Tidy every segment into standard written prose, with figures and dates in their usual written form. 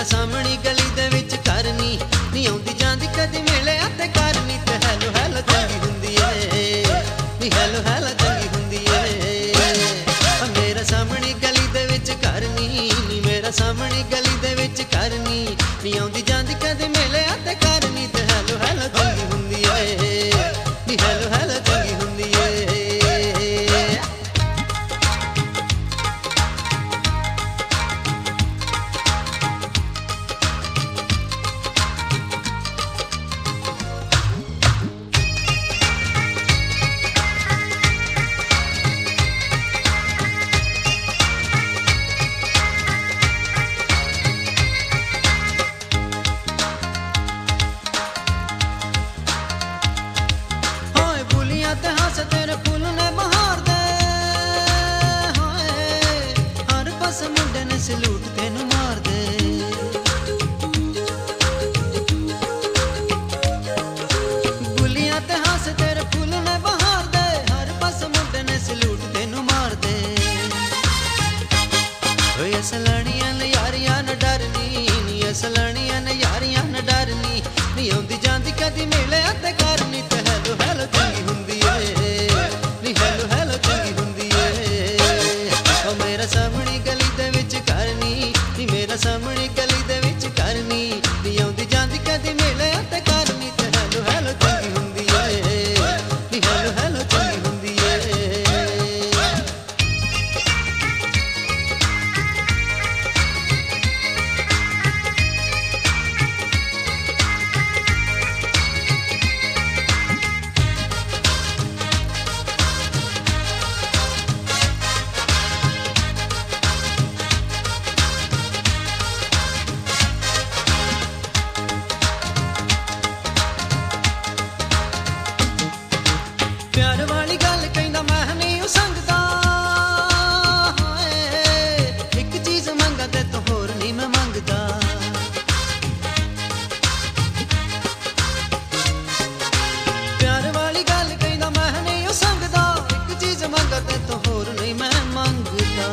ਸਾਹਮਣੀ ਗਲੀ ਦੇ ਵਿੱਚ ਘਰ ਨੀ ਆਉਂਦੀ ਜਾਂਦੀ ਕਦੀ ਮਿਲਿਆ ਤੇ ਘਰ ਨੀ ਤੇ ਹੈਲੋ ਹੈਲੋ ਚੰਗੀ ਹੁੰਦੀ ਏ ਨੀ ਹੈਲੋ ਹੈਲੋ ਚੰਗੀ ਹੁੰਦੀ ਏ ਮੇਰਾ ਸਾਹਮਣੀ ਗਲੀ ਦੇ ਵਿੱਚ ਘਰ ਨੀ ਮੇਰਾ ਸਾਹਮਣੀ ਗਲੀ ਦੇ ਵਿੱਚ ਘਰ ਨੀ ਆਉਂਦੀ ਜਾਂਦੀ ਕਦੀ ਮਿਲਿਆ ਤੇ ਘਰ ਨੀ ਤੇ ਹੈਲੋ ਹੈਲੋ ਚੰਗੀ ਹੁੰਦੀ ਏ ਨੀ ਹੈਲੋ ਹੈਲੋ ਚੰਗੀ ਹੁੰਦੀ ਏ ਤੇ ਹੱਸ ਤੇਰੇ ਫੁੱਲ ਨੇ ਬਹਾਰ ਦੇ ਹੋਏ ਹਰ ਪਾਸ ਮੁੰਡੇ ਨੇ ਸਲੂਟ ਤੈਨੂੰ ਮਾਰਦੇ ਗੁੱਲੀਆਂ ਤੇ ਹੱਸ ਤੇਰੇ ਫੁੱਲ ਨੇ ਬਹਾਰ ਦੇ ਹਰ ਪਾਸ ਮੁੰਡੇ ਨੇ ਸਲੂਟ ਤੈਨੂੰ ਮਾਰਦੇ ਓਏ ਅਸਲਾਣੀਆਂ ਨੇ ਯਾਰੀਆਂ ਨਾ ਡਰਨੀ ਨੀ ਅਸਲਾਣੀਆਂ ਨੇ ਯਾਰੀਆਂ ਨਾ ਡਰਨੀ ਨੀ ਆਉਂਦੀ ਜਾਂਦੀ ਕਦੀ ਮਿਲਿਆ ਤੇ ਕਰਨੀ ਤੇ ਹੈਲੋ ਹੈਲੋ ਚੰਗੀ ਹੁੰਦੀ ਨੀ ਹੈਲੋ ਹੈਲੋ ਚੰਗੀ ਹੁੰਦੀ ਏ ਓ ਮੇਰਾ ਸਾਹਮਣੀ ਗਲੀ ਦੇ ਵਿੱਚ ਘਰ ਨੀ ਮੇਰਾ ਸਾਹਮਣੀ ਗਲੀ ਦੇ ਵਿੱਚ ਘਰ ਨੀ ਆਉਂਦੀ ਜਾਂਦੀ ਕਦੀ ਮਿਲਿਆ ਤੇ ਕਰਨੀ ਤੇ ਹੈਲੋ ਹੈਲੋ ਚੰਗੀ ਹੁੰਦੀ ਏ ਨੀ ਹੈਲੋ ਹੈਲੋ ਚੰਗੀ ਹੁੰਦੀ ਏ प्यार वाली गल कहंदा मैं नहीं ओ संगदा एक चीज मंगा ते तो होर नहीं मैं मंगदा प्यार वाली गल कहंदा मैं नहीं ओ संगदा एक चीज मंगा ते तो होर नहीं मैं मंगदा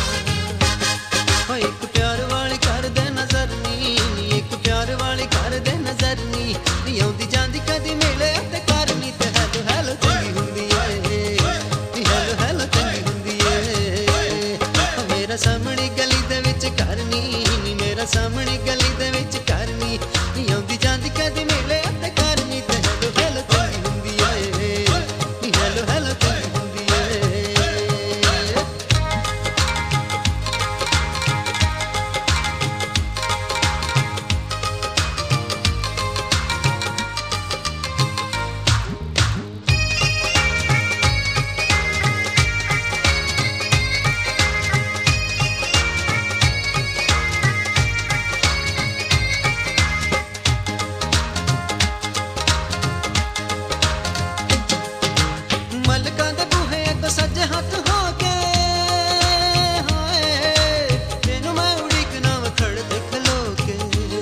एक प्यार वाली कर दे नजर नी एक प्यार वाली कर दे नजर नी आउंदी जांदी कदी मिले ते कर नी ते हैलो हैलो चंगी हुंदी नी हैलो हैलो चंगी हुंदी मेरा सामणी गली दे विच घर नी मेरा सामणी गली दे विच घर नी आउंदी जांदी कदी मिले ते कर नी ते हैलो हैलो चंगी हुंदी नी हैलो हैलो चंगी हुंदी ਮਲਕਾਂ ਦੇ ਬੂਹੇ ਅੱਗੋਂ ਸੱਜੇ ਹੱਥ ਹੋ ਕੇ ਹਾਏ ਤੈਨੂੰ ਮੈਂ ਉਡੀਕਣਾ ਵਾ ਖੜਦੇ ਖਲੋ ਕੇ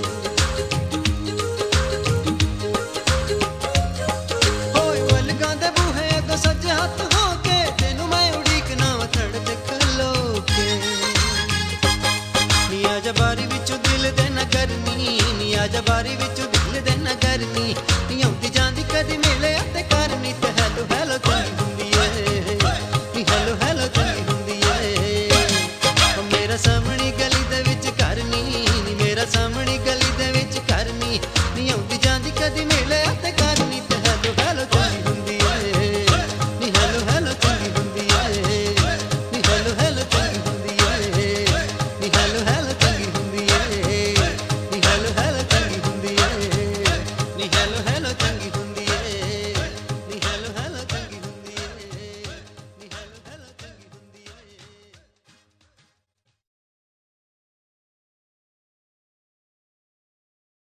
ਹੋਏ ਮਲਕਾਂ ਦੇ ਬੂਹੇ ਅੱਗੋਂ ਸੱਜੇ ਹੱਥ ਹੋ ਕੇ ਤੈਨੂੰ ਮੈਂ ਉਡੀਕਣਾ ਵਾ ਖੜਦੇ ਖਲੋ ਕੇ ਨੀ ਆਜਾ ਬਾਰੀ ਵਿੱਚੋਂ ਦਿਲ ਦੇ ਨਗਰ ਨੀ ਆਜਾ ਬਾਰੀ ਵਿੱਚੋਂ ਦਿਲ ਦੇ ਨਗਰ ਨੀ ਆਉਂਦੀ ਜਾਂਦੀ ਕਦੀ ਮਿਲੇ ਤੇ ਕਰਨੀ ਤੇ ਹੈਲੋ ਹੈਲੋ ਚੰਗੀ ਹੁੰਦੀ ਏ ਨੀ ਹੈਲੋ ਹੈਲੋ ਚੰਗੀ ਹੁੰਦੀ ਏ ਮੇਰਾ ਸਾਹਮਣੀ ਗਲੀ ਦੇ ਵਿੱਚ ਘਰ ਨੀ ਮੇਰਾ ਸਾਹਮਣੀ